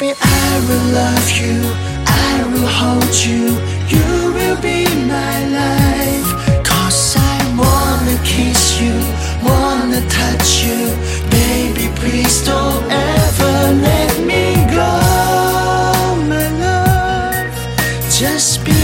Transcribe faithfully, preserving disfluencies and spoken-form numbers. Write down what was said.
Baby, I will love you, I will hold you, you will be my life. Cause I wanna kiss you, wanna touch you. Baby, please don't ever let me go, my love. Just be